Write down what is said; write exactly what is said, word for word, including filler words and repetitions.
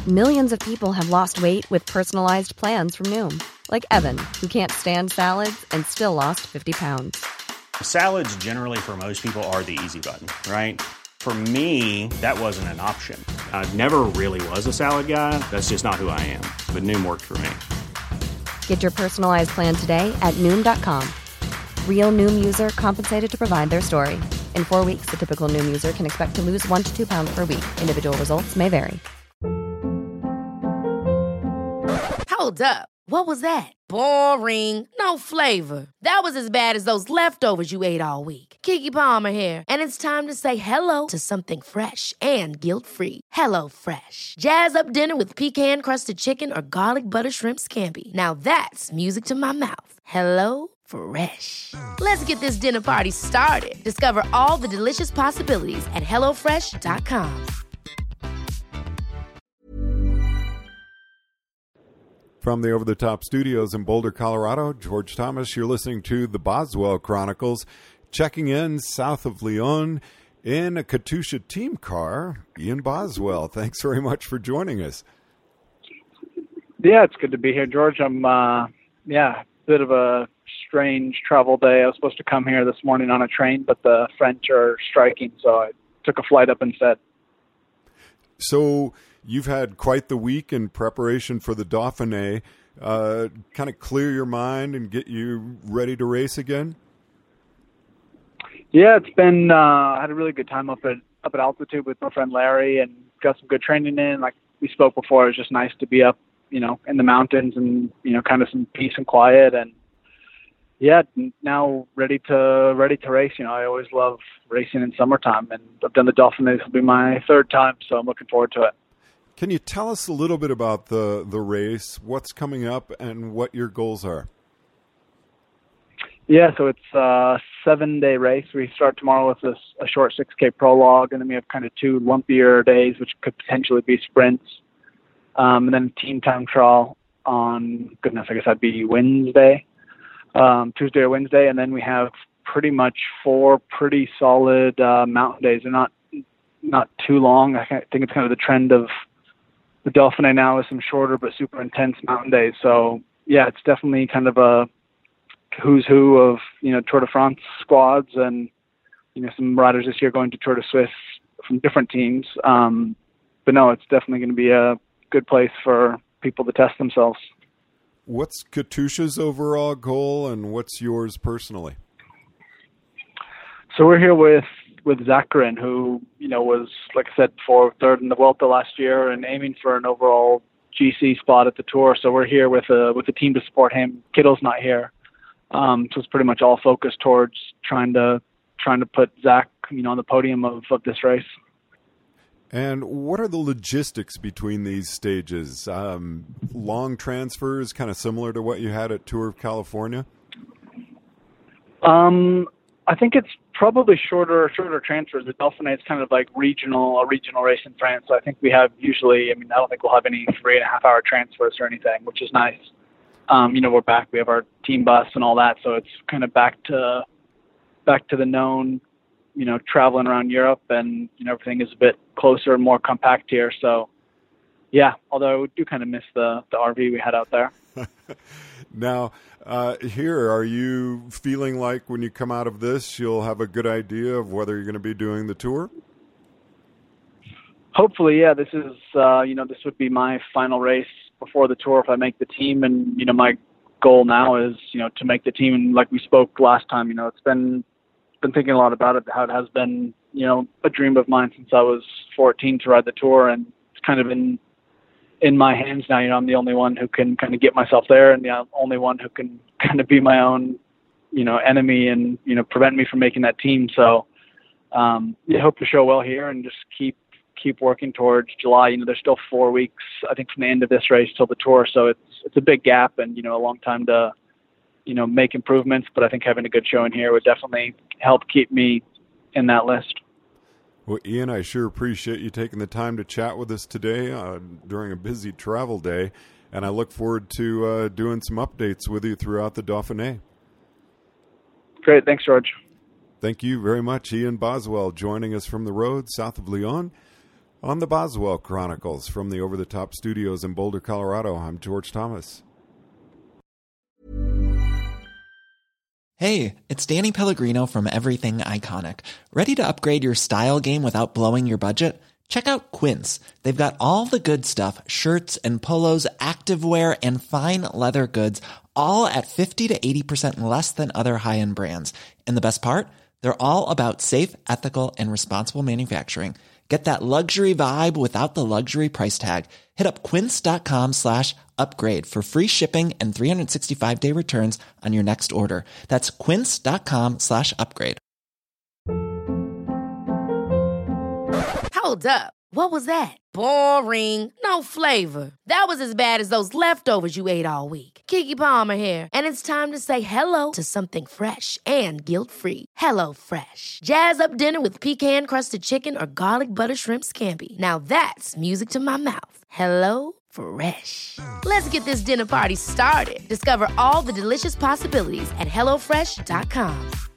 Millions of people have lost weight with personalized plans from Noom. Like Evan, who can't stand salads and still lost fifty pounds. Salads generally for most people are the easy button, right? For me, that wasn't an option. I never really was a salad guy. That's just not who I am. But Noom worked for me. Get your personalized plan today at Noom dot com. Real Noom user compensated to provide their story. In four weeks, the typical Noom user can expect to lose one to two pounds per week. Individual results may vary. Hold up. What was that? Boring. No flavor. That was as bad as those leftovers you ate all week. Keke Palmer here, and it's time to say hello to something fresh and guilt-free. Hello Fresh. Jazz up dinner with pecan-crusted chicken or garlic butter shrimp scampi. Now that's music to my mouth. Hello Fresh. Let's get this dinner party started. Discover all the delicious possibilities at hello fresh dot com. From the over-the-top studios in Boulder, Colorado, George Thomas, you're listening to the Boswell Chronicles, checking in south of Lyon in a Katusha team car. Ian Boswell, thanks very much for joining us. Yeah, it's good to be here, George. I'm, uh, yeah, a bit of a strange travel day. I was supposed to come here this morning on a train, but the French are striking, so I took a flight up instead. So you've had quite the week in preparation for the Dauphiné. Uh, kind of clear your mind and get you ready to race again? Yeah, it's been, uh, I had a really good time up at up at altitude with my friend Larry and got some good training in. Like we spoke before, it was just nice to be up, you know, in the mountains and, you know, kind of some peace and quiet. And yeah, now ready to ready to race. You know, I always love racing in summertime, and I've done the Dauphiné. This will be my third time, so I'm looking forward to it. Can you tell us a little bit about the, the race, what's coming up, and what your goals are? Yeah, so it's a seven-day race. We start tomorrow with this, a short six K prologue, and then we have kind of two lumpier days, which could potentially be sprints. Um, and then team time trial on, goodness, I guess that'd be Wednesday, um, Tuesday or Wednesday. And then we have pretty much four pretty solid uh, mountain days. They're not not too long. I think it's kind of the trend of the Dauphiné now is some shorter but super intense mountain days. So, yeah, it's definitely kind of a who's who of, you know, Tour de France squads and, you know, some riders this year going to Tour de Suisse from different teams. Um, but no, it's definitely going to be a good place for people to test themselves. What's Katusha's overall goal and what's yours personally? So we're here with, with Zakarin, who, you know, was, like I said before, third in the Vuelta last year and aiming for an overall G C spot at the Tour. So we're here with a, with a team to support him. Kittle's not here. Um, so it's pretty much all focused towards trying to trying to put Zach, you know, on the podium of, of this race. And what are the logistics between these stages? Um, long transfers, kind of similar to what you had at Tour of California? Um, I think it's probably shorter shorter transfers. The Dauphiné is kind of like regional, a regional race in France. So I think we have usually, I mean, I don't think we'll have any three and a half hour transfers or anything, which is nice. Um, you know, we're back. We have our team bus and all that, so it's kind of back to back to the known, you know, traveling around Europe, and, you know, everything is a bit closer and more compact here. So, yeah, although I do kind of miss the, the R V we had out there. Now, uh, here, are you feeling like when you come out of this, you'll have a good idea of whether you're going to be doing the Tour? Hopefully, yeah. This is, uh, you know, this would be my final race before the Tour if I make the team. And, you know, my goal now is, you know, to make the team. And like we spoke last time, you know, it's been, been thinking a lot about it, how it has been, you know, a dream of mine since I was fourteen to ride the Tour. And it's kind of in, in my hands now. You know, I'm the only one who can kind of get myself there, and the only one who can kind of be my own, you know, enemy and, you know, prevent me from making that team. So, um, I hope to show well here and just keep, keep working towards July. You know, there's still four weeks, I think, from the end of this race till the Tour. So it's, it's a big gap and, you know, a long time to, you know, make improvements. But I think having a good showing here would definitely help keep me in that list. Well, Ian, I sure appreciate you taking the time to chat with us today uh, during a busy travel day. And I look forward to uh, doing some updates with you throughout the Dauphiné. Great. Thanks, George. Thank you very much. Ian Boswell joining us from the road south of Lyon On the Boswell Chronicles from the Over the Top Studios in Boulder, Colorado, I'm George Thomas. Hey, it's Danny Pellegrino from Everything Iconic. Ready to upgrade your style game without blowing your budget? Check out Quince. They've got all the good stuff, shirts and polos, activewear, and fine leather goods, all at fifty to eighty percent less than other high-end brands. And the best part? They're all about safe, ethical, and responsible manufacturing. Get that luxury vibe without the luxury price tag. Hit up quince.com slash upgrade for free shipping and three sixty-five day returns on your next order. That's quince.com slash upgrade. Hold up. What was that? Boring. No flavor. That was as bad as those leftovers you ate all week. Keke Palmer here. And it's time to say hello to something fresh and guilt-free. Hello Fresh. Jazz up dinner with pecan-crusted chicken or garlic butter shrimp scampi. Now that's music to my mouth. Hello Fresh. Let's get this dinner party started. Discover all the delicious possibilities at hello fresh dot com.